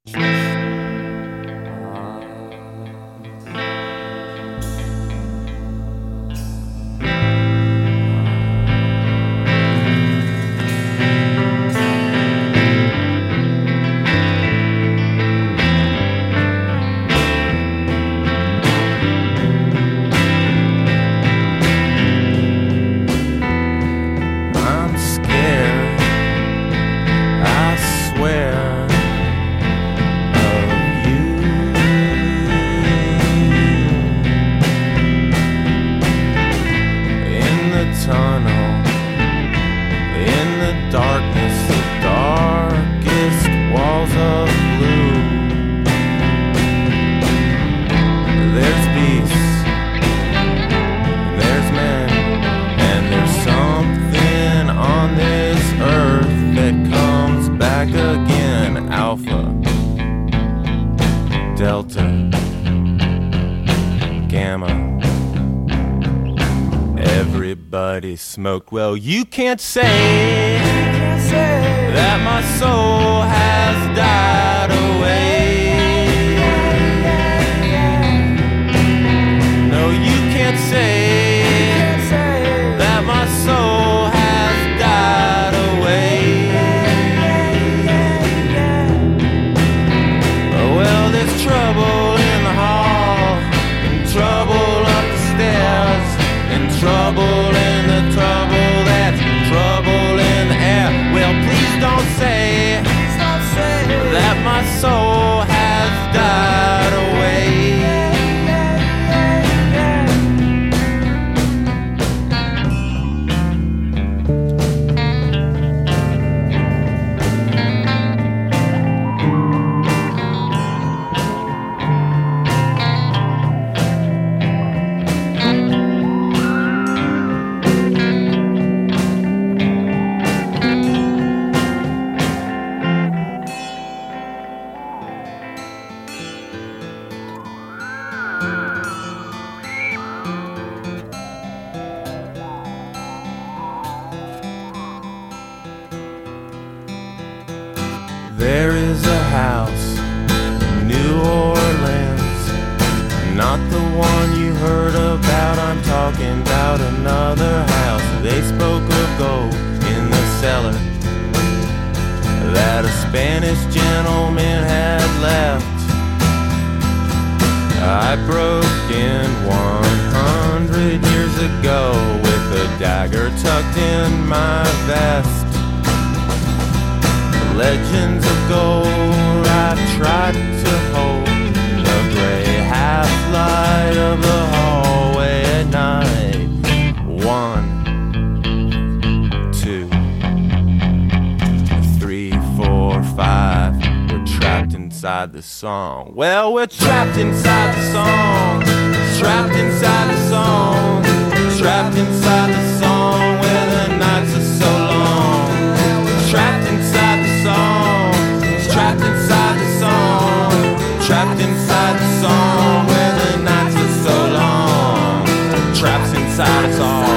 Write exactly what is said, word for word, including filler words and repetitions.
Smoked. Well, you can't say, can't say that my soul has died away. No, you can't say, can't say that my soul has died away. Oh, well, there's trouble in the hall, and trouble up the stairs, and trouble in the trouble, that's trouble in the air. Well, please don't say, please don't say that my soul has died away. There is a house in New Orleans, not the one you heard about. I'm talking about another house. They spoke of gold in the cellar that a Spanish gentleman had left. I broke in one hundred years ago with a dagger tucked in my vest. Legends of gold I've tried to hold, the gray half-light of the hallway at night. One, two, three, four, five. We're trapped inside the song. Well, we're trapped inside the song, trapped inside the song, trapped inside the song where the nights are so long. We're trapped inside the song, trapped inside the song, trapped inside the song where the nights are so long. Trapped inside the song.